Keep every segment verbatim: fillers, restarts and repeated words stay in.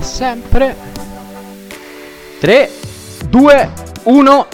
sempre. tre, due, uno.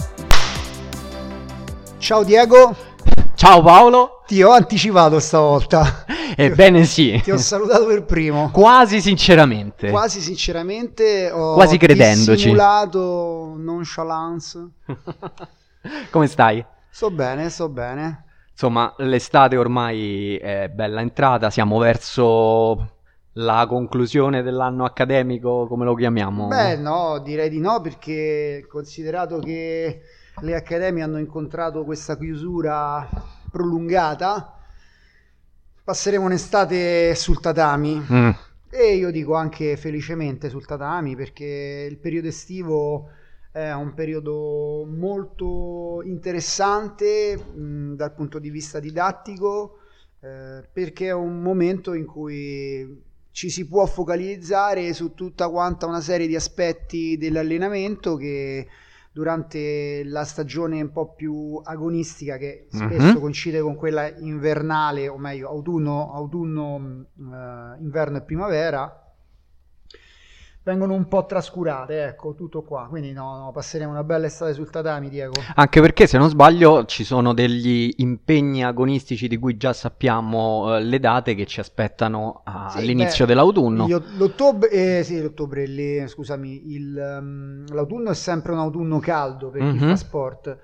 Ciao Diego. Ciao Paolo. Ti ho anticipato stavolta. Ebbene sì. Ti ho salutato per primo. Quasi sinceramente. Quasi sinceramente ho Quasi credendoci. simulato nonchalance. Come stai? Sto bene, sto bene. Insomma, l'estate ormai è bella entrata, siamo verso la conclusione dell'anno accademico, come lo chiamiamo? Beh, no, direi di no, perché considerato che le accademie hanno incontrato questa chiusura prolungata, passeremo un'estate sul tatami. Mm. E io dico anche felicemente sul tatami, perché il periodo estivo è un periodo molto interessante mh, dal punto di vista didattico, eh, perché è un momento in cui ci si può focalizzare su tutta quanta una serie di aspetti dell'allenamento che durante la stagione un po' più agonistica, che spesso Mhm. coincide con quella invernale, o meglio autunno, autunno eh, inverno e primavera, vengono un po' trascurate, ecco, tutto qua. Quindi no, no, passeremo una bella estate sul tatami, Diego. Anche perché, se non sbaglio, ci sono degli impegni agonistici di cui già sappiamo eh, le date che ci aspettano a- Sì, all'inizio beh, dell'autunno. io- l'ottobre, eh, sì, l'ottobre, lì, scusami, il, ehm, l'autunno è sempre un autunno caldo per chi Mhm. fa sport,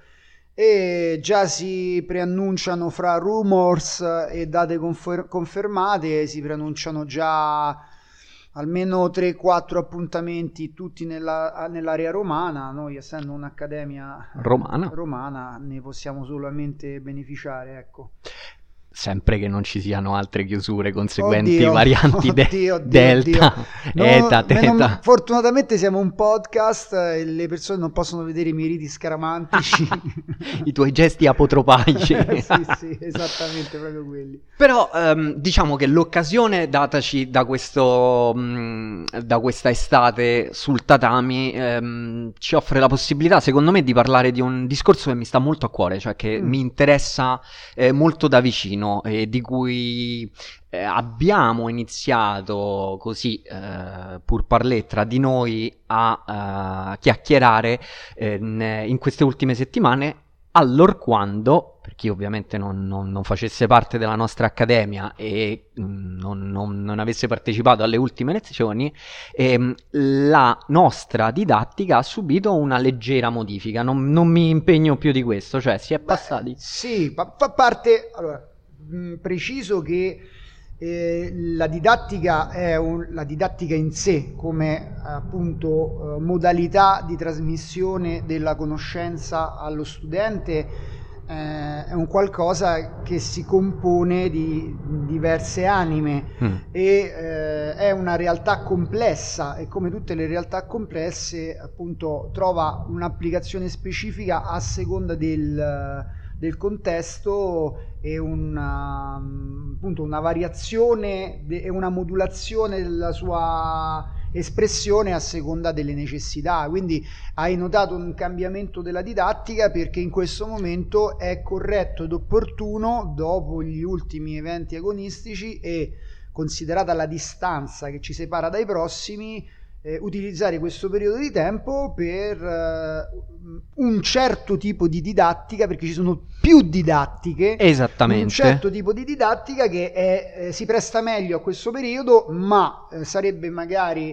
e già si preannunciano fra rumors e date confer- confermate, si preannunciano già almeno tre quattro appuntamenti, tutti nella- nell'area romana. Noi, essendo un'accademia eh, Romana. romana, ne possiamo solamente beneficiare, ecco. Sempre che non ci siano altre chiusure conseguenti, Oddio, varianti de- oddio, oddio, delta, oddio. No, eta, meno- teta. fortunatamente siamo un podcast e le persone non possono vedere i miei riti scaramantici. I tuoi gesti apotropaici. Eh, sì, sì, esattamente, proprio quelli. Però ehm, diciamo che l'occasione dataci da questo mh, da questa estate sul tatami ehm, ci offre la possibilità, secondo me, di parlare di un discorso che mi sta molto a cuore, cioè che Mm. mi interessa eh, molto da vicino, e di cui eh, abbiamo iniziato così, eh, pur parler tra di noi, a eh, chiacchierare eh, in, in queste ultime settimane, allorquando, per chi ovviamente non, non- non facesse parte della nostra accademia e mm, non, non- non avesse partecipato alle ultime lezioni, ehm, la nostra didattica ha subito una leggera modifica. Non, non mi impegno più di questo, cioè si è Beh, passati. sì, fa, fa parte. Allora, mh, preciso che eh, la didattica è un- la didattica in sé, come appunto eh, modalità di trasmissione della conoscenza allo studente, eh, è un qualcosa che si compone di diverse anime Mm. e eh, è una realtà complessa, e come tutte le realtà complesse appunto trova un'applicazione specifica a seconda del, del contesto, e una, appunto una variazione de- e una modulazione della sua espressione a seconda delle necessità. Quindi hai notato un cambiamento della didattica, perché in questo momento è corretto ed opportuno, dopo gli ultimi eventi agonistici e considerata la distanza che ci separa dai prossimi, eh, utilizzare questo periodo di tempo per eh, un certo tipo di didattica, perché ci sono più didattiche, Esattamente. un certo tipo di didattica che è, eh, si presta meglio a questo periodo, ma eh, sarebbe magari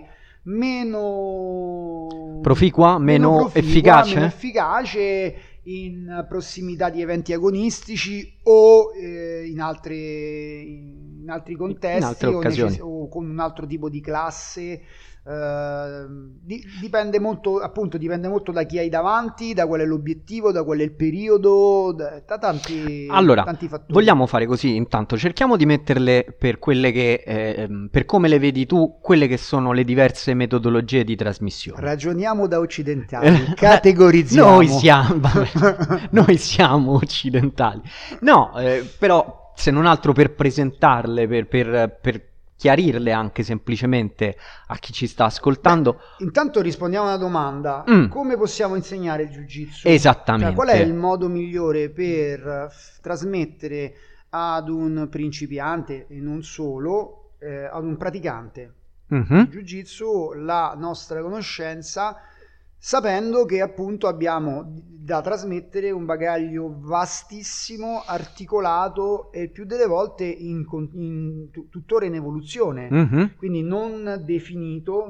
meno Proficua, meno proficua, efficace? meno efficace in prossimità di eventi agonistici o eh, in, altre, in altri contesti, In altre o, occasioni. necess- o con un altro tipo di classe. Eh, di- dipende molto, appunto, dipende molto da chi hai davanti, da qual è l'obiettivo, da qual è il periodo, da, da tanti, Allora, tanti fattori. vogliamo fare così, intanto cerchiamo di metterle per quelle che, ehm, per come le vedi tu, quelle che sono le diverse metodologie di trasmissione. Ragioniamo da occidentali, categorizziamo. Noi siamo, vabbè, noi siamo occidentali. No, eh, però, se non altro per presentarle, per, per- per chiarirle anche semplicemente a chi ci sta ascoltando. Beh, intanto rispondiamo a una domanda. Mm. Come possiamo insegnare il Jiu-Jitsu? Esattamente. Cioè, qual è il modo migliore per eh, f- trasmettere ad un principiante, e non solo, eh, ad un praticante, mm-hmm. di Jiu-Jitsu, la nostra conoscenza, sapendo che appunto abbiamo da trasmettere un bagaglio vastissimo, articolato e più delle volte in, in, tuttora in evoluzione, mm-hmm. quindi non definito,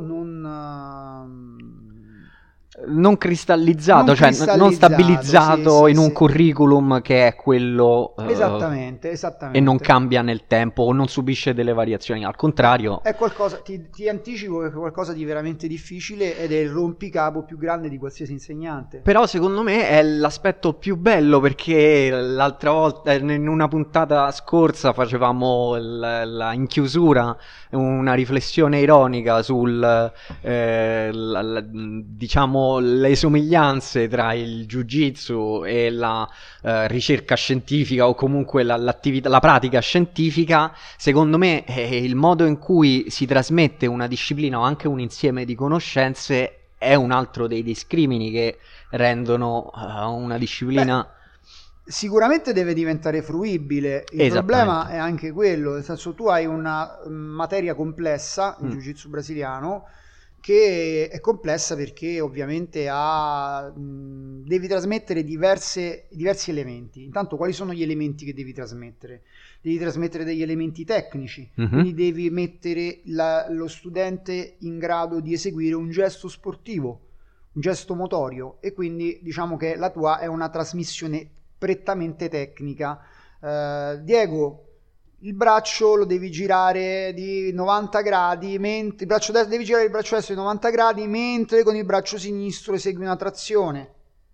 non... Uh, non cristallizzato, non cioè cristallizzato, non stabilizzato sì, sì, in un sì. curriculum che è quello uh, esattamente, esattamente, e non cambia nel tempo o non subisce delle variazioni, al contrario è qualcosa, ti, ti anticipo che è qualcosa di veramente difficile ed è il rompicapo più grande di qualsiasi insegnante. Però secondo me è l'aspetto più bello, perché l'altra volta in una puntata scorsa facevamo la, la, in chiusura una riflessione ironica sul eh, la, la, diciamo le somiglianze tra il jiu-jitsu e la eh, ricerca scientifica o comunque la, l'attività, la pratica scientifica. Secondo me eh, il modo in cui si trasmette una disciplina o anche un insieme di conoscenze è un altro dei discrimini che rendono uh, una disciplina. Beh, sicuramente deve diventare fruibile. Il problema è anche quello, nel senso, tu hai una materia complessa, il mm. jiu-jitsu brasiliano, che è complessa perché ovviamente ha, mh, devi trasmettere diverse, diversi elementi. Intanto, quali sono gli elementi che devi trasmettere? Devi trasmettere degli elementi tecnici, mm-hmm. quindi devi mettere la, lo studente in grado di eseguire un gesto sportivo, un gesto motorio, e quindi diciamo che la tua è una trasmissione prettamente tecnica. Uh, Diego, il braccio lo devi girare di novanta gradi, mentre il braccio destro, devi girare il braccio destro di novanta gradi, mentre con il braccio sinistro esegui una trazione.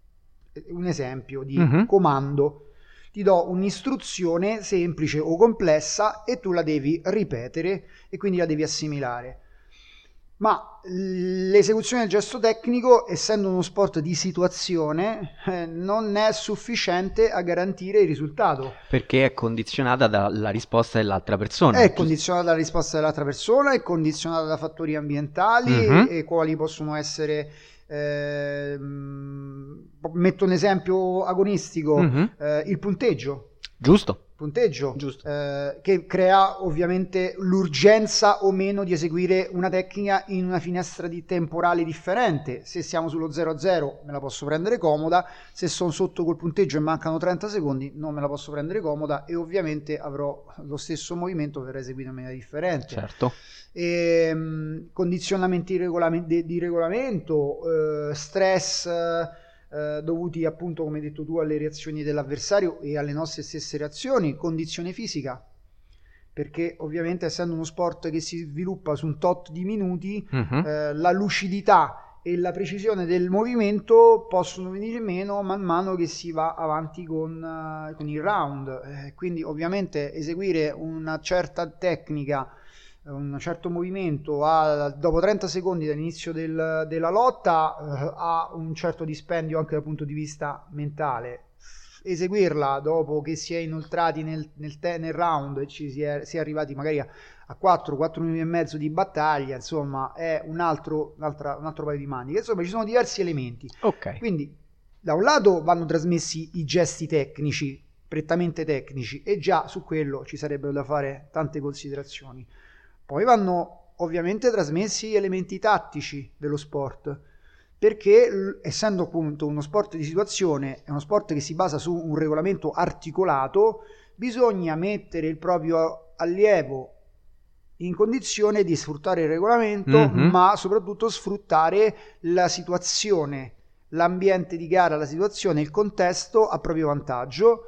Un esempio di mm-hmm. comando. Ti do un'istruzione semplice o complessa e tu la devi ripetere e quindi la devi assimilare. Ma l'esecuzione del gesto tecnico, essendo uno sport di situazione, eh, non è sufficiente a garantire il risultato. Perché è condizionata dalla risposta dell'altra persona. È condizionata dalla risposta dell'altra persona, è condizionata da fattori ambientali mm-hmm. e, e quali possono essere... Eh, metto un esempio agonistico, mm-hmm. eh, il punteggio. Giusto. Punteggio, Giusto. Eh, che crea ovviamente l'urgenza o meno di eseguire una tecnica in una finestra di temporale differente. Se siamo sullo zero a zero me la posso prendere comoda, se sono sotto col punteggio e mancano trenta secondi non me la posso prendere comoda e ovviamente avrò lo stesso movimento per eseguire in maniera differente. Certo. E, mh, condizionamenti di, regolament- di, di regolamento, eh, stress... Eh, dovuti appunto, come hai detto tu, alle reazioni dell'avversario e alle nostre stesse reazioni, condizione fisica, perché ovviamente essendo uno sport che si sviluppa su un tot di minuti, uh-huh. eh, la lucidità e la precisione del movimento possono venire meno man mano che si va avanti con, uh, con il round, eh, quindi ovviamente eseguire una certa tecnica, un certo movimento a, dopo trenta secondi dall'inizio del, della lotta eh, ha un certo dispendio anche dal punto di vista mentale. Eseguirla dopo che si è inoltrati nel, nel, te, nel round e ci si è, si è arrivati magari a, a quattro minuti e mezzo di battaglia, insomma è un altro, un altro paio di maniche. Insomma ci sono diversi elementi, okay. Quindi da un lato vanno trasmessi i gesti tecnici, prettamente tecnici, e già su quello ci sarebbero da fare tante considerazioni. Poi vanno ovviamente trasmessi gli elementi tattici dello sport, perché essendo appunto uno sport di situazione, è uno sport che si basa su un regolamento articolato, bisogna mettere il proprio allievo in condizione di sfruttare il regolamento, mm-hmm. ma soprattutto sfruttare la situazione, l'ambiente di gara, la situazione, il contesto a proprio vantaggio.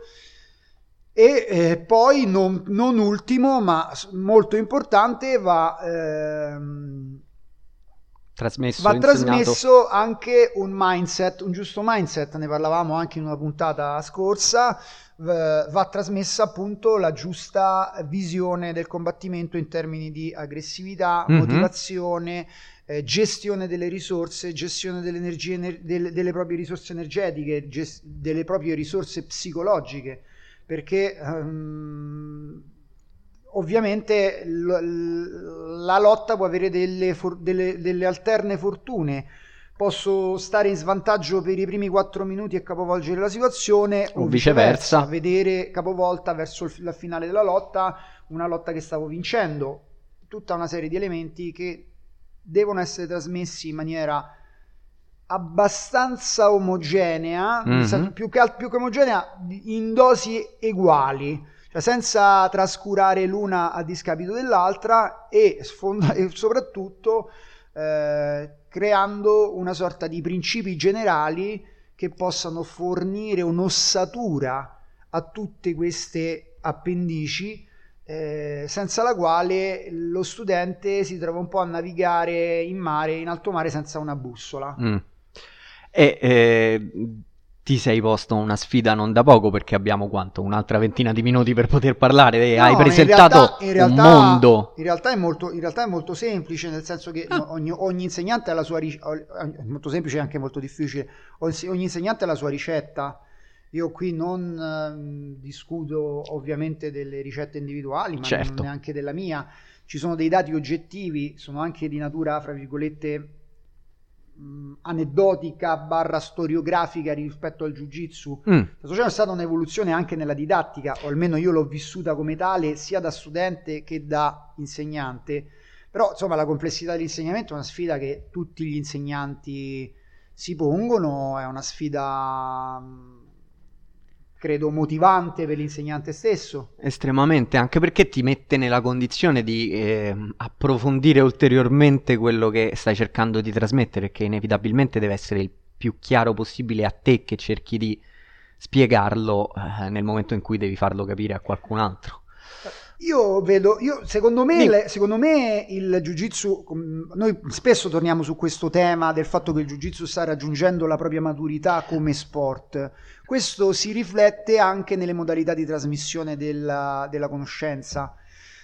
E eh, poi non, non ultimo ma molto importante va, ehm, trasmesso, va insegnato. trasmesso anche un mindset, un giusto mindset, ne parlavamo anche in una puntata scorsa, v- va trasmessa appunto la giusta visione del combattimento in termini di aggressività, mm-hmm. motivazione, eh, gestione delle risorse, gestione delle energie, ener- delle, delle proprie risorse energetiche, gest- delle proprie risorse psicologiche. Perché um, ovviamente l- la lotta può avere delle, for- delle, delle alterne fortune. Posso stare in svantaggio per i primi quattro minuti e capovolgere la situazione, o, o viceversa. viceversa vedere capovolta verso il, la finale della lotta una lotta che stavo vincendo. tutta una serie di elementi che devono essere trasmessi in maniera abbastanza omogenea, Mhm. più che, più che omogenea, in dosi uguali, cioè senza trascurare l'una a discapito dell'altra e, sfonda- e soprattutto eh, creando una sorta di principi generali che possano fornire un'ossatura a tutte queste appendici, eh, senza la quale lo studente si trova un po' a navigare in mare, in alto mare, senza una bussola. Mm. E eh, ti sei posto una sfida non da poco, perché abbiamo quanto? Un'altra ventina di minuti per poter parlare. E hai No, in presentato realtà, in un realtà, mondo. in realtà è molto, in realtà è molto semplice, nel senso che Ah. ogni, ogni insegnante ha la sua ricetta, è molto semplice e anche molto difficile, ogni insegnante ha la sua ricetta. Io qui non ehm, discuto ovviamente delle ricette individuali, ma non Certo. neanche della mia. Ci sono dei dati oggettivi, sono anche di natura, fra virgolette, mh, aneddotica barra storiografica rispetto al jiu-jitsu. Mm. C'è stata un'evoluzione anche nella didattica, o almeno io l'ho vissuta come tale, sia da studente che da insegnante. Però, insomma, la complessità dell'insegnamento è una sfida che tutti gli insegnanti si pongono, è una sfida, mh, credo, motivante per l'insegnante stesso. Estremamente, anche perché ti mette nella condizione di eh, approfondire ulteriormente quello che stai cercando di trasmettere, che inevitabilmente deve essere il più chiaro possibile a te, che cerchi di spiegarlo eh, nel momento in cui devi farlo capire a qualcun altro. Io vedo, io, secondo me, Dimmi. le- secondo me il jiu-jitsu, com- noi spesso torniamo su questo tema del fatto che il jiu-jitsu sta raggiungendo la propria maturità come sport. Questo si riflette anche nelle modalità di trasmissione della, della conoscenza.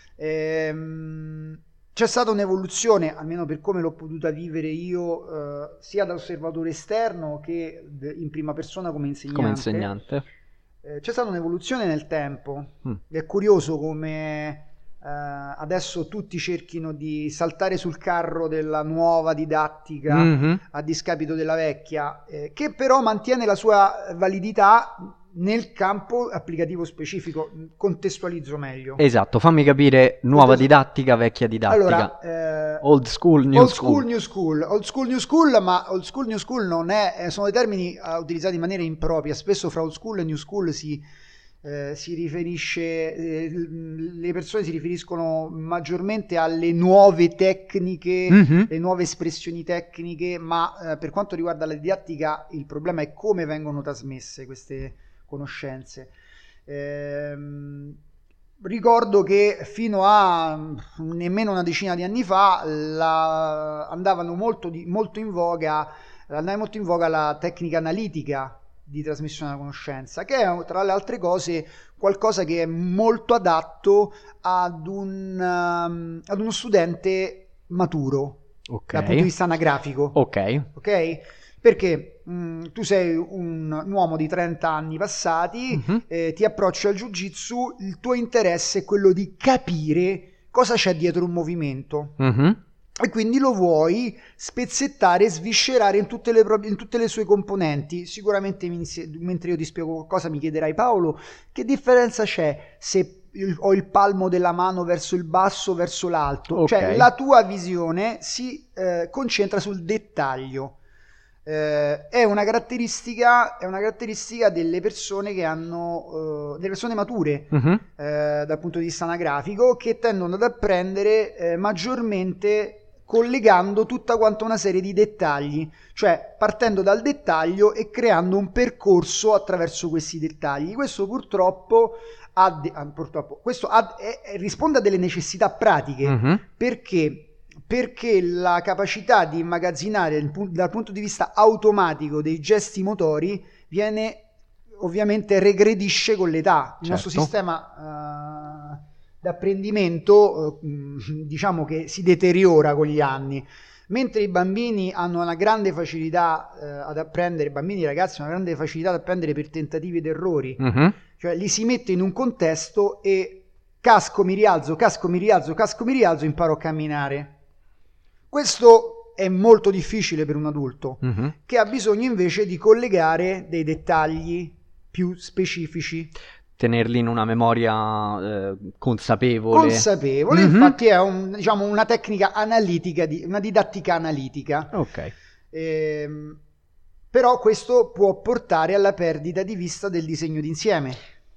Ehm, c'è stata un'evoluzione, almeno per come l'ho potuta vivere io, eh, sia da osservatore esterno che de- in prima persona come insegnante. Come insegnante. Eh, c'è stata un'evoluzione nel tempo. Mm. È curioso come eh, adesso tutti cerchino di saltare sul carro della nuova didattica Mhm. a discapito della vecchia, eh, che però mantiene la sua validità nel campo applicativo specifico. Contestualizzo meglio. Esatto, fammi capire nuova Contestu- didattica, vecchia didattica. Allora, eh, Old school, new old school. school, new school, old school, new school, ma old school, new school non è, eh, sono dei termini eh, utilizzati in maniera impropria. Spesso fra old school e new school si, eh, si riferisce, eh, le persone si riferiscono maggiormente alle nuove tecniche, Mhm. le nuove espressioni tecniche, ma eh, per quanto riguarda la didattica il problema è come vengono trasmesse queste conoscenze. Ehm, Ricordo che fino a mm, nemmeno una decina di anni fa la- andavano molto, di- molto in voga, andava molto in voga la tecnica analitica di trasmissione della conoscenza, che è tra le altre cose qualcosa che è molto adatto ad, un, um, ad uno studente maturo Ok. dal punto di vista anagrafico. Ok. Ok? Perché mh, tu sei un, un uomo di trenta anni passati, Mhm. eh, ti approcci al jiu-jitsu, il tuo interesse è quello di capire cosa c'è dietro un movimento Mhm. e quindi lo vuoi spezzettare, sviscerare in tutte le, proprie- in tutte le sue componenti. Sicuramente mi inizi- mentre io ti spiego qualcosa mi chiederai: Paolo, che differenza c'è se il- ho il palmo della mano verso il basso, verso l'alto? Ok. Cioè la tua visione si eh, concentra sul dettaglio. Eh, è una caratteristica, è una caratteristica delle persone che hanno, eh, delle persone mature, Mhm. eh, dal punto di vista anagrafico, che tendono ad apprendere eh, maggiormente collegando tutta quanta una serie di dettagli, cioè partendo dal dettaglio e creando un percorso attraverso questi dettagli. Questo purtroppo, ha de- ah, purtroppo questo ha- è- è- risponde a delle necessità pratiche. Mhm. Perché? Perché la capacità di immagazzinare il pu- dal punto di vista automatico dei gesti motori viene ovviamente regredisce con l'età. Il nostro Certo. sistema eh, d'apprendimento eh, mh, diciamo che si deteriora con gli anni. Mentre i bambini hanno una grande facilità eh, ad apprendere, i bambini e i ragazzi hanno una grande facilità ad apprendere per tentativi ed errori, Mhm. cioè li si mette in un contesto e casco, mi rialzo, casco, mi rialzo, casco, mi rialzo, imparo a camminare. Questo è molto difficile per un adulto, Mhm. che ha bisogno invece di collegare dei dettagli più specifici. tenerli in una memoria eh, consapevole. Consapevole, mm-hmm. Infatti è un, diciamo, una tecnica analitica, di, una didattica analitica. Ok. Ehm, però questo può portare alla perdita di vista del disegno d'insieme.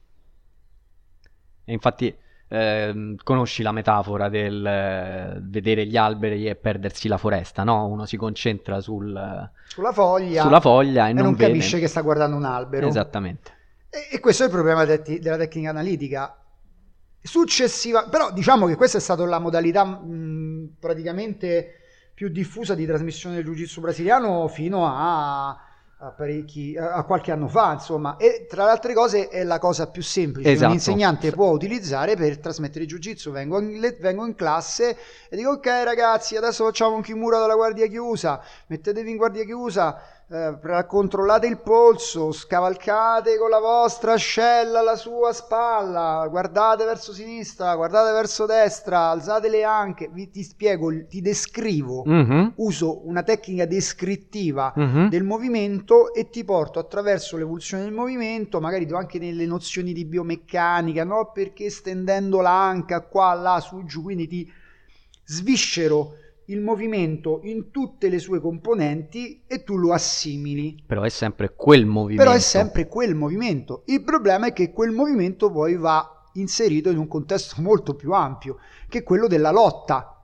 E infatti eh, conosci la metafora del eh, vedere gli alberi e perdersi la foresta, no? Uno si concentra sul, sulla foglia, sulla foglia e, e non, non vede. capisce che sta guardando un albero. Esattamente. E, e questo è il problema de- della tecnica analitica. Successiva, però diciamo che questa è stata la modalità mh, praticamente più diffusa di trasmissione del jiu-jitsu brasiliano fino a, a parecchi a, a qualche anno fa, insomma, e tra le altre cose è la cosa più semplice esatto. che un insegnante può utilizzare per trasmettere il jiu-jitsu. Vengo in, vengo in classe e dico: ok ragazzi, adesso facciamo un kimura dalla guardia chiusa, mettetevi in guardia chiusa, eh, controllate il polso, scavalcate con la vostra ascella la sua spalla, guardate verso sinistra, guardate verso destra, alzate le anche. Vi, ti spiego, ti descrivo, mm-hmm. uso una tecnica descrittiva mm-hmm. del movimento e ti porto attraverso l'evoluzione del movimento, magari do anche nelle nozioni di biomeccanica, no? Perché stendendo l'anca qua, là, su, giù, quindi ti sviscero il movimento in tutte le sue componenti e tu lo assimili. Però è sempre quel movimento. Però è sempre quel movimento. Il problema è che quel movimento poi va inserito in un contesto molto più ampio, che è quello della lotta.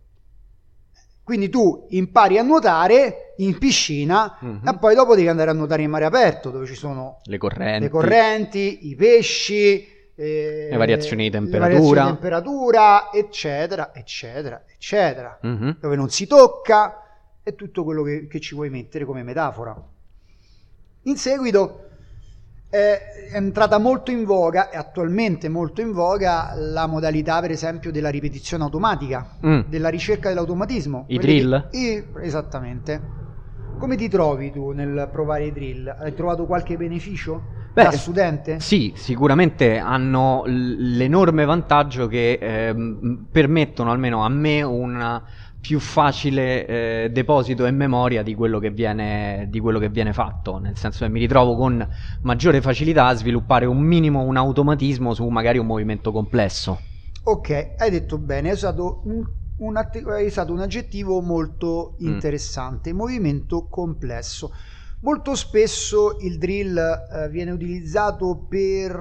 Quindi tu impari a nuotare in piscina mm-hmm. e poi dopo devi andare a nuotare in mare aperto, dove ci sono le correnti, le correnti i pesci, eh, le variazioni di temperatura, le variazioni di temperatura, eccetera, eccetera, eccetera, mm-hmm. dove non si tocca, e tutto quello che, che ci vuoi mettere come metafora. In seguito è entrata molto in voga, e attualmente molto in voga, la modalità per esempio della ripetizione automatica, mm. della ricerca dell'automatismo. I drill? Che, i, esattamente. Come ti trovi tu nel provare i drill? Hai trovato qualche beneficio? Beh, da studente? Sì, sicuramente hanno l'enorme vantaggio che eh, permettono almeno a me un più facile eh, deposito e memoria di quello che viene di quello che viene fatto, nel senso che mi ritrovo con maggiore facilità a sviluppare un minimo un automatismo su magari un movimento complesso. Ok, hai detto bene, hai usato un, un, hai usato un aggettivo molto interessante, mm. movimento complesso. Molto spesso il drill eh, viene utilizzato per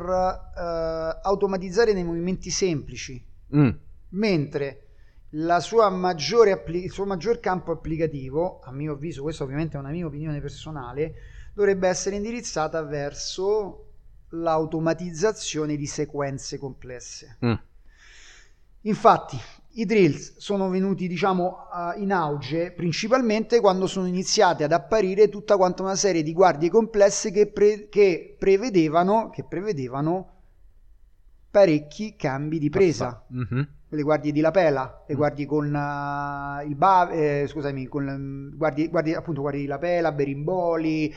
eh, automatizzare nei movimenti semplici, mm. mentre la sua maggiore appli- il suo maggior campo applicativo, a mio avviso, questo ovviamente è una mia opinione personale, dovrebbe essere indirizzata verso l'automatizzazione di sequenze complesse. Mm. Infatti i drills sono venuti, diciamo, uh, in auge principalmente quando sono iniziate ad apparire tutta quanta una serie di guardie complesse che, pre- che prevedevano che prevedevano parecchi cambi di presa. Mm-hmm. Le guardie di lapela, le guardie con uh, il bave, eh, scusami, con um, guardie, guardie, appunto guardie di lapela, berimboli,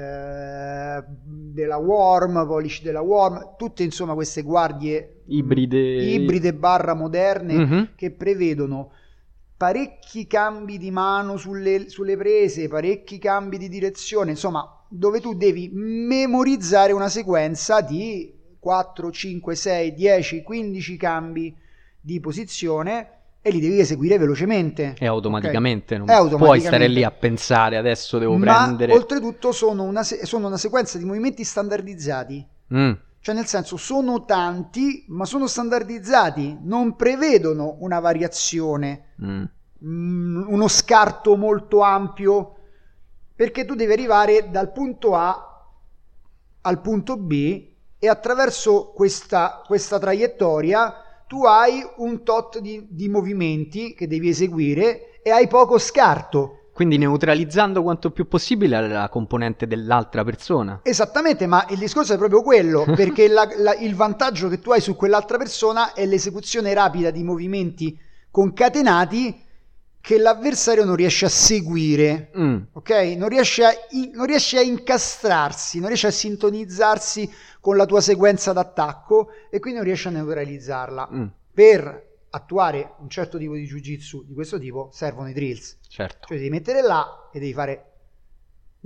eh, della worm, polish della worm, tutte insomma queste guardie ibride, ibride barra moderne, mm-hmm. che prevedono parecchi cambi di mano sulle, sulle prese, parecchi cambi di direzione, insomma, dove tu devi memorizzare una sequenza di quattro, cinque, sei, dieci, quindici cambi di posizione e li devi eseguire velocemente e automaticamente, okay? non e automaticamente. Puoi stare lì a pensare adesso devo ma prendere, oltretutto sono una, se- sono una sequenza di movimenti standardizzati, mm. cioè nel senso sono tanti ma sono standardizzati, non prevedono una variazione, mm. mh, uno scarto molto ampio, perché tu devi arrivare dal punto A al punto B e attraverso questa, questa traiettoria tu hai un tot di, di movimenti che devi eseguire e hai poco scarto. Quindi neutralizzando quanto più possibile la componente dell'altra persona. Esattamente, ma il discorso è proprio quello, perché la, la, il vantaggio che tu hai su quell'altra persona è l'esecuzione rapida di movimenti concatenati che l'avversario non riesce a seguire, mm. ok? Non riesce a, in, non riesce a incastrarsi, non riesce a sintonizzarsi con la tua sequenza d'attacco e quindi non riesce a neutralizzarla. Mm. Per attuare un certo tipo di jiu-jitsu di questo tipo servono i drills. Certo. Cioè devi mettere là e devi fare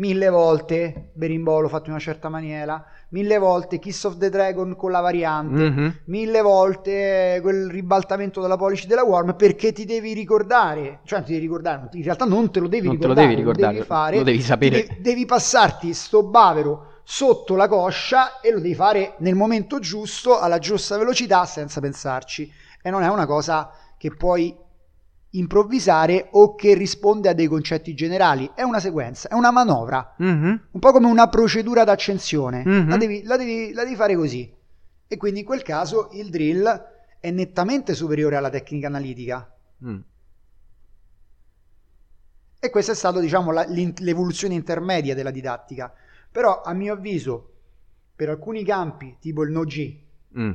mille volte berimbolo fatto in una certa maniera, mille volte Kiss of the Dragon con la variante, mm-hmm. mille volte quel ribaltamento della policy della Worm, perché ti devi ricordare, cioè ti devi ricordare, in realtà non te lo devi non ricordare, te lo devi ricordare, lo devi fare, lo devi sapere. Devi, devi passarti sto bavero sotto la coscia e lo devi fare nel momento giusto, alla giusta velocità, senza pensarci, e non è una cosa che puoi improvvisare o che risponde a dei concetti generali, è una sequenza, è una manovra, mm-hmm. un po' come una procedura d'accensione, mm-hmm. la, devi, la, devi, la devi fare così, e quindi in quel caso il drill è nettamente superiore alla tecnica analitica, mm. e questa è stata, diciamo, la, l'evoluzione intermedia della didattica, però a mio avviso per alcuni campi tipo il no-G mm.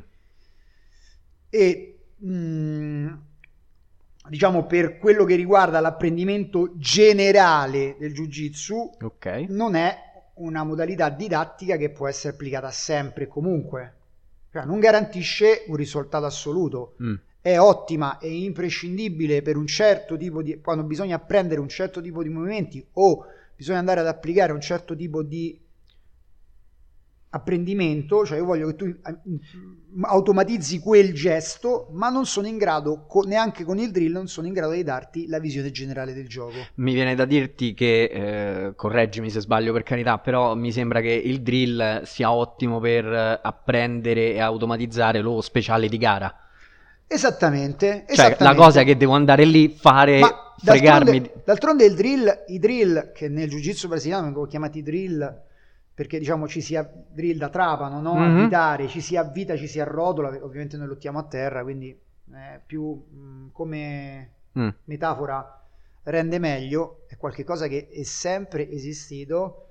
e mh, diciamo per quello che riguarda l'apprendimento generale del jiu-jitsu, okay. non è una modalità didattica che può essere applicata sempre e comunque, cioè non garantisce un risultato assoluto, mm. è ottima e imprescindibile per un certo tipo di, quando bisogna apprendere un certo tipo di movimenti o bisogna andare ad applicare un certo tipo di apprendimento, cioè io voglio che tu automatizzi quel gesto, ma non sono in grado, neanche con il drill, non sono in grado di darti la visione generale del gioco. Mi viene da dirti che, eh, correggimi se sbaglio per carità, però mi sembra che il drill sia ottimo per apprendere e automatizzare lo speciale di gara. Esattamente, cioè esattamente. La cosa che devo andare lì, fare, ma fregarmi. D'altronde, d'altronde il drill, i drill che nel jiu-jitsu brasiliano vengono chiamati drill perché diciamo ci si avvita, trapano, no? Mm-hmm. Avvitare, ci si avvita, ci si arrotola, ovviamente noi lottiamo a terra, quindi eh, più mh, come mm. metafora rende meglio, è qualcosa che è sempre esistito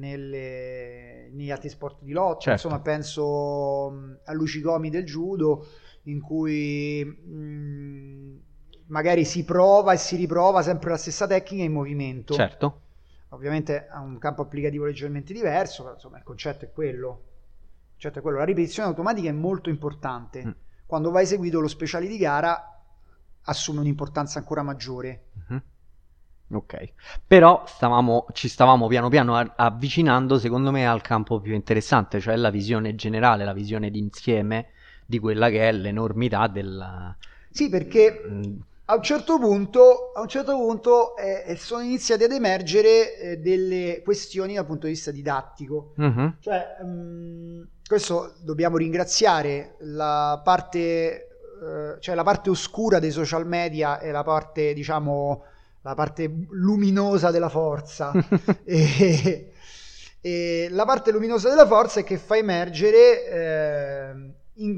nelle, negli altri sport di lotta, certo. Insomma penso mh, all'ushikomi del judo, in cui mh, magari si prova e si riprova sempre la stessa tecnica in movimento. Certo. Ovviamente ha un campo applicativo leggermente diverso, però insomma il concetto è quello. Il concetto è quello. La ripetizione automatica è molto importante. Mm. Quando va eseguito lo speciale di gara assume un'importanza ancora maggiore. Mm-hmm. Ok, però stavamo, ci stavamo piano piano avvicinando secondo me al campo più interessante, cioè la visione generale, la visione d'insieme di quella che è l'enormità del... Sì, perché... Mm. A un certo punto, a un certo punto eh, sono iniziate ad emergere eh, delle questioni dal punto di vista didattico. Mm-hmm. Cioè, mh, questo dobbiamo ringraziare la parte, eh, cioè la parte oscura dei social media e la parte, diciamo, la parte luminosa della forza. e, e la parte luminosa della forza è che fa emergere eh,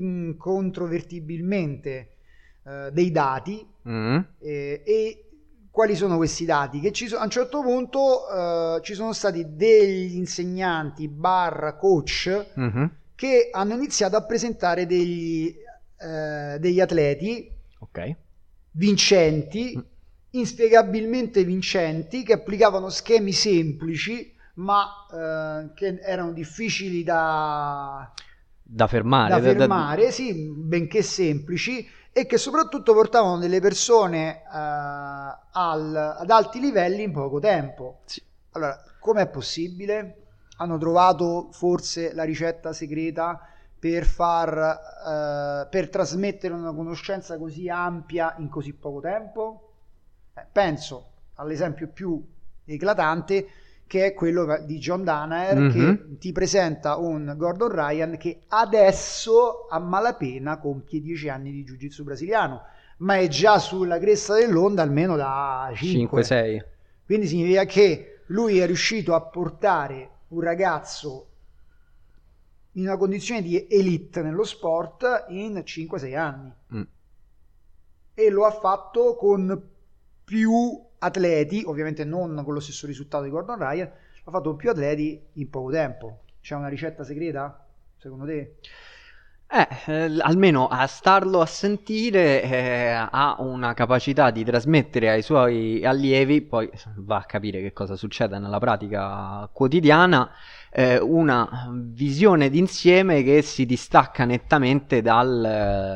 incontrovertibilmente eh, dei dati. Mm. Eh, e quali sono questi dati? Che ci so, a un certo punto eh, ci sono stati degli insegnanti barra coach mm-hmm. che hanno iniziato a presentare degli, eh, degli atleti okay. vincenti, mm. inspiegabilmente vincenti, che applicavano schemi semplici ma eh, che erano difficili da, da fermare, da fermare da, da... sì, benché semplici, e che soprattutto portavano delle persone uh, al, ad alti livelli in poco tempo. Sì. Allora, com'è possibile? Hanno trovato forse la ricetta segreta per far uh, per trasmettere una conoscenza così ampia in così poco tempo? Eh, penso all'esempio più eclatante, che è quello di John Danaher, mm-hmm. che ti presenta un Gordon Ryan che adesso a malapena compie dieci anni di jiu-jitsu brasiliano, ma è già sulla cresta dell'onda almeno da cinque sei. Quindi significa che lui è riuscito a portare un ragazzo in una condizione di elite nello sport in cinque sei anni. Mm. E lo ha fatto con più atleti, ovviamente non con lo stesso risultato di Gordon Ryan, ha fatto più atleti in poco tempo. C'è una ricetta segreta, secondo te? Eh, eh, almeno a starlo a sentire eh, ha una capacità di trasmettere ai suoi allievi, poi va a capire che cosa succede nella pratica quotidiana, eh, una visione d'insieme che si distacca nettamente dal...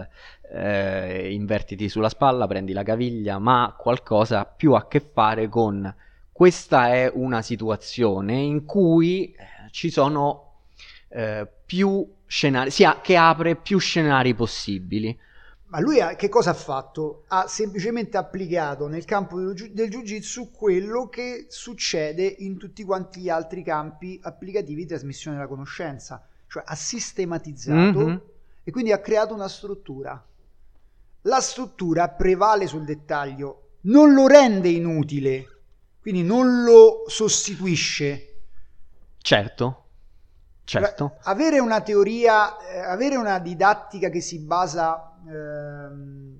Eh, invertiti sulla spalla, prendi la caviglia, ma qualcosa più a che fare con questa è una situazione in cui ci sono eh, più scenari, sì, che apre più scenari possibili. Ma lui ha, che cosa ha fatto? Ha semplicemente applicato nel campo del, giu- del jiu-jitsu quello che succede in tutti quanti gli altri campi applicativi di trasmissione della conoscenza, cioè ha sistematizzato Mm-hmm. e quindi ha creato una struttura. La struttura prevale sul dettaglio, non lo rende inutile, quindi non lo sostituisce. Certo, certo. Avere una teoria, eh, avere una didattica che si basa ehm,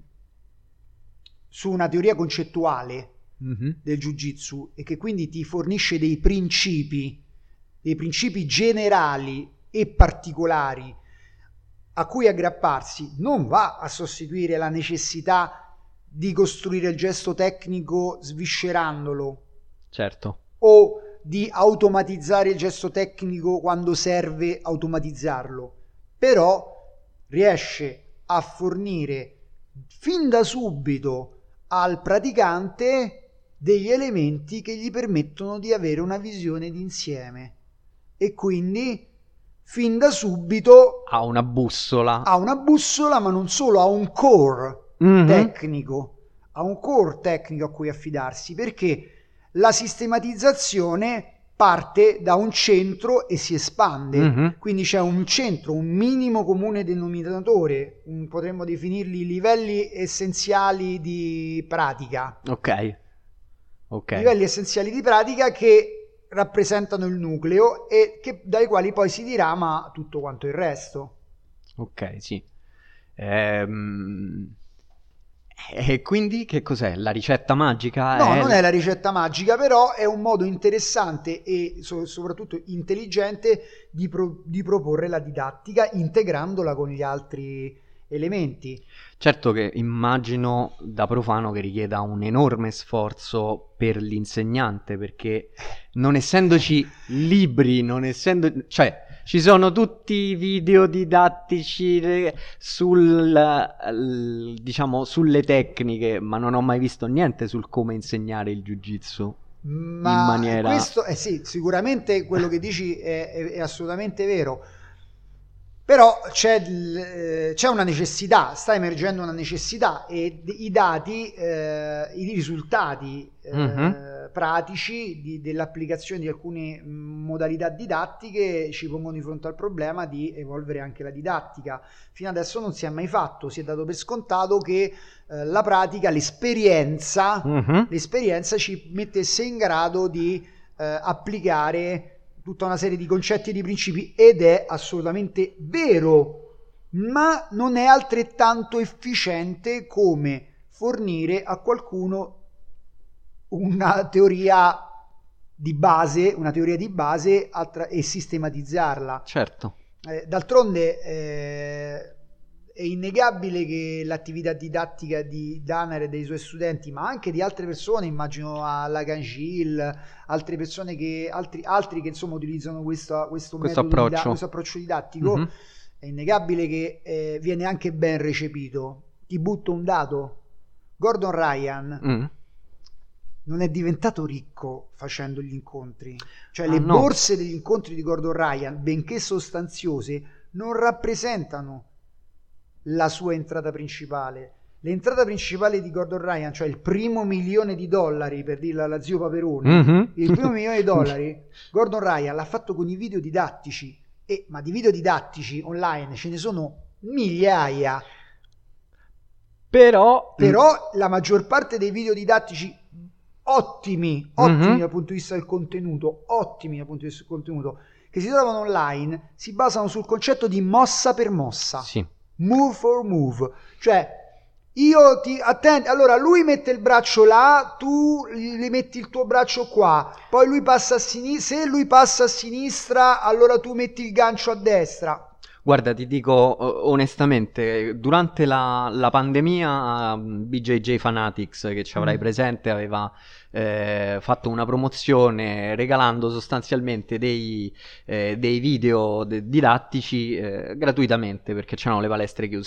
su una teoria concettuale Mm-hmm. del jiu-jitsu e che quindi ti fornisce dei principi, dei principi generali e particolari a cui aggrapparsi, non va a sostituire la necessità di costruire il gesto tecnico sviscerandolo. Certo. O di automatizzare il gesto tecnico quando serve automatizzarlo, però riesce a fornire fin da subito al praticante degli elementi che gli permettono di avere una visione d'insieme e quindi fin da subito Ha una bussola. ha una bussola, ma non solo, ha un core Mm-hmm. tecnico, ha un core tecnico a cui affidarsi, perché la sistematizzazione parte da un centro e si espande, Mm-hmm. quindi c'è un centro, un minimo comune denominatore, un, potremmo definirli livelli essenziali di pratica, Ok. Ok. livelli essenziali di pratica che rappresentano il nucleo e che, dai quali poi si dirama tutto quanto il resto. Ok, sì. Ehm... E quindi che cos'è? La ricetta magica? No, è non l- è la ricetta magica, però è un modo interessante e so- soprattutto intelligente di, pro- di proporre la didattica integrandola con gli altri elementi. Certo che immagino da profano che richieda un enorme sforzo per l'insegnante, perché non essendoci libri, non essendo... cioè, ci sono tutti i video didattici eh, sul, eh, diciamo, sulle tecniche, ma non ho mai visto niente sul come insegnare il jiu-jitsu in Ma maniera... questo, eh sì, sicuramente quello che dici è, è- è assolutamente vero. Però c'è, il- eh, c'è una necessità, sta emergendo una necessità e d- i dati, eh, i risultati eh, Mhm. pratici di- dell'applicazione di alcune mh, modalità didattiche ci pongono di fronte al problema di evolvere anche la didattica. Fino adesso non si è mai fatto, si è dato per scontato che eh, la pratica, l'esperienza, Mhm. l'esperienza ci mettesse in grado di eh, applicare tutta una serie di concetti e di principi ed è assolutamente vero, ma non è altrettanto efficiente come fornire a qualcuno una teoria di base, una teoria di base attra- e sistematizzarla. Certo. Eh, d'altronde eh, è innegabile che l'attività didattica di Danar e dei suoi studenti, ma anche di altre persone, immagino alla Gangil, altre persone che, altri, altri che insomma utilizzano questo, questo Questo metodo, dida- approccio. questo approccio didattico, Mhm. è innegabile che eh, viene anche ben recepito. Ti butto un dato: Gordon Ryan Mm. non è diventato ricco facendo gli incontri, cioè Ah, le no. borse degli incontri di Gordon Ryan, benché sostanziose, non rappresentano la sua entrata principale. L'entrata principale di Gordon Ryan, cioè il primo milione di dollari, per dirla alla zio Paperoni, Mhm. il primo milione di dollari, Gordon Ryan l'ha fatto con i video didattici, e, ma di video didattici online ce ne sono migliaia. Però... Però la maggior parte dei video didattici ottimi, ottimi Mhm. dal punto di vista del contenuto, ottimi dal punto di vista del contenuto, che si trovano online, si basano sul concetto di mossa per mossa, Sì. move for move, cioè io ti attenti, allora lui mette il braccio là, tu gli metti il tuo braccio qua, poi lui passa a sinistra, se lui passa a sinistra, allora tu metti il gancio a destra. Guarda, ti dico eh, onestamente, durante la, la pandemia B J J Fanatics, che ci avrai Mm. presente, aveva eh, fatto una promozione regalando sostanzialmente dei, eh, dei video de- didattici eh, gratuitamente perché c'erano le palestre chiuse. E mi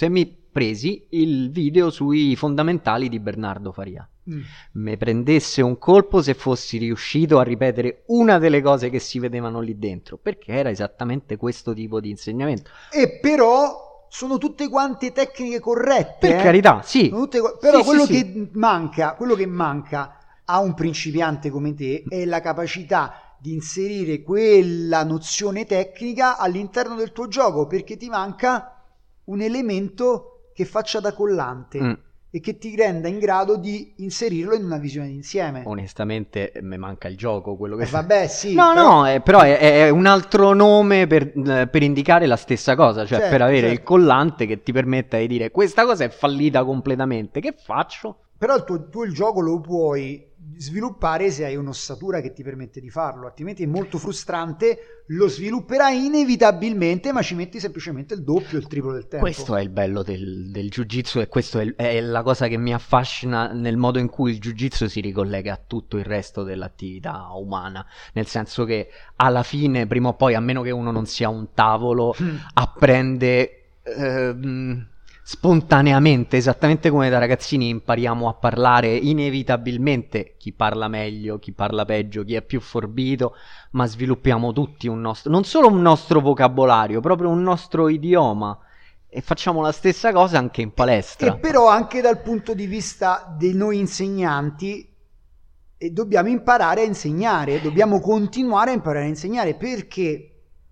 presi il video sui fondamentali di Bernardo Faria. Mm. Mi prendesse un colpo se fossi riuscito a ripetere una delle cose che si vedevano lì dentro, perché era esattamente questo tipo di insegnamento. E però sono tutte quante tecniche corrette. Per eh? carità, sì. Sono tutte, però Sì, quello sì, che sì. manca, quello che manca a un principiante come te è la capacità di inserire quella nozione tecnica all'interno del tuo gioco, perché ti manca un elemento che faccia da collante. Mm. E che ti renda in grado di inserirlo in una visione d'insieme. Onestamente mi manca il gioco, quello che... Eh, vabbè, sì. No, però... no, eh, però è, è un altro nome per, per indicare la stessa cosa, cioè Certo, per avere certo. il collante che ti permetta di dire questa cosa è fallita completamente, che faccio? Però il tuo, tu il gioco lo puoi sviluppare se hai un'ossatura che ti permette di farlo, altrimenti è molto frustrante, lo svilupperai inevitabilmente, ma ci metti semplicemente il doppio, il triplo del tempo. Questo è il bello del, del jiu-jitsu e questa è, è la cosa che mi affascina nel modo in cui il jiu-jitsu si ricollega a tutto il resto dell'attività umana, nel senso che alla fine, prima o poi, a meno che uno non sia un tavolo, Mm. apprende ehm, spontaneamente, esattamente come da ragazzini impariamo a parlare inevitabilmente, chi parla meglio, chi parla peggio, chi è più forbito, ma sviluppiamo tutti un nostro, non solo un nostro vocabolario, proprio un nostro idioma, e facciamo la stessa cosa anche in palestra. E però anche dal punto di vista di noi insegnanti, e dobbiamo imparare a insegnare, dobbiamo continuare a imparare a insegnare, perché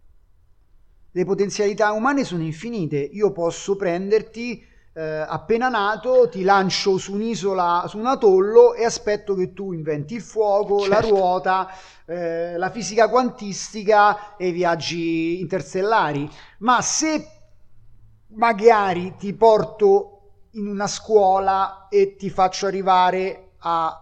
le potenzialità umane sono infinite. Io posso prenderti eh, appena nato, ti lancio su un'isola, su un atollo e aspetto che tu inventi il fuoco, Certo. la ruota, eh, la fisica quantistica e i viaggi interstellari. Ma se magari ti porto in una scuola e ti faccio arrivare a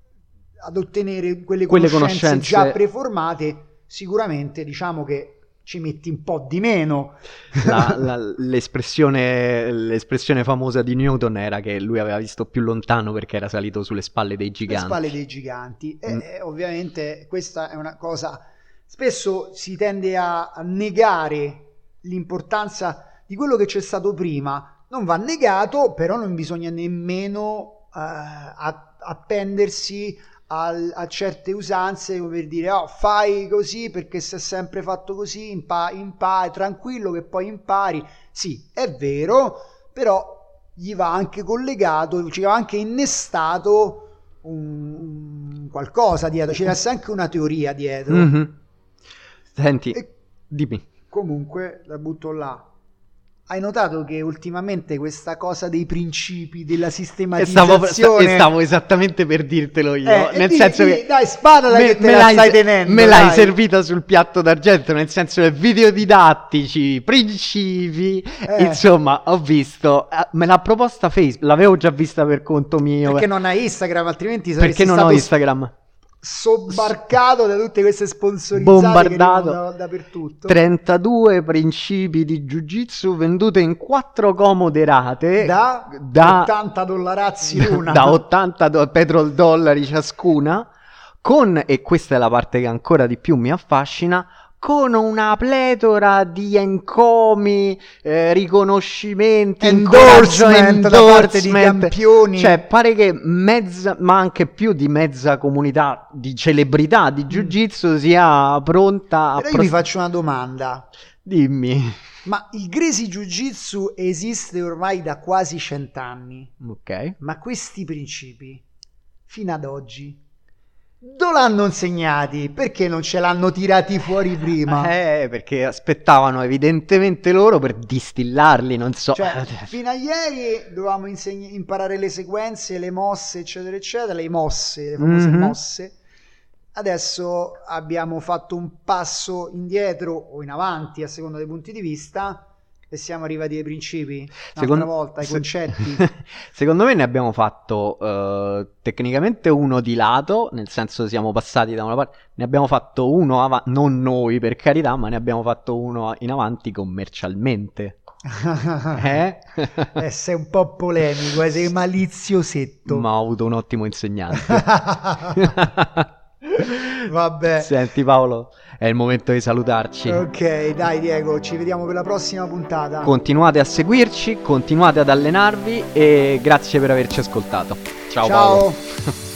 ad ottenere quelle Quelle conoscenze, conoscenze- già preformate, sicuramente diciamo che ci metti un po' di meno. La- la- l'espressione, l'espressione famosa di Newton era che lui aveva visto più lontano perché era salito sulle spalle dei Le giganti. spalle dei giganti. E, Mm. e ovviamente questa è una cosa, spesso si tende a, a negare l'importanza di quello che c'è stato prima. Non va negato, però non bisogna nemmeno eh, a- appendersi al- a certe usanze, come per dire oh, fai così perché si è sempre fatto così, impa- impari, tranquillo che poi impari. Sì, è vero, però gli va anche collegato, ci va anche innestato un, un qualcosa dietro, ci deve essere anche una teoria dietro. Mhm. Senti, E dimmi. comunque la butto là. Hai notato che ultimamente questa cosa dei principi, della E stavo, sistematizzazione... e stavo esattamente per dirtelo io, Eh, nel di- senso di- che dai, spadala che te la l'hai, stai tenendo, me l'hai dai. servita sul piatto d'argento, nel senso che videodidattici, principi, Eh. insomma, ho visto, eh, me l'ha proposta Facebook, l'avevo già vista per conto mio, Perché non hai Instagram, altrimenti saresti perché non ho stato Instagram. sobbarcato da tutte queste sponsorizzate Bombardato. che arrivano da- dappertutto. trentadue principi di jiu-jitsu vendute in quattro comode rate Da, da ottanta dollarazzi l'una. da ottanta do- petrol dollari ciascuna, con, e questa è la parte che ancora di più mi affascina, con una pletora di encomi, eh, riconoscimenti, Endorsement incoraggio- da parte di endorsement. campioni. Cioè pare che mezza, ma anche più di mezza comunità di celebrità di jiu-jitsu sia pronta a... Però io pros- mi faccio una domanda. Dimmi. Ma il Gracie Jiu-Jitsu esiste ormai da quasi cent'anni. Ok. Ma questi principi, fino ad oggi, dove l'hanno insegnati? Perché non ce l'hanno tirati fuori prima? Eh, perché aspettavano evidentemente loro per distillarli, non so. Cioè, fino a ieri dovevamo insegn- imparare le sequenze, le mosse, eccetera, eccetera, le mosse, le famose Mhm. mosse. Adesso abbiamo fatto un passo indietro o in avanti, a seconda dei punti di vista, e siamo arrivati ai principi, un'altra Secondo- volta, ai se- concetti. Secondo me ne abbiamo fatto eh, tecnicamente uno di lato, nel senso siamo passati da una parte, ne abbiamo fatto uno avanti, non noi per carità, ma ne abbiamo fatto uno in avanti commercialmente. Eh? Eh, sei un po' polemico, eh, sei maliziosetto. Ma ho avuto un ottimo insegnante. Vabbè. Senti Paolo, è il momento di salutarci. Ok, dai Diego, ci vediamo per la prossima puntata. Continuate a seguirci, continuate ad allenarvi e grazie per averci ascoltato. Ciao, Ciao. Paolo.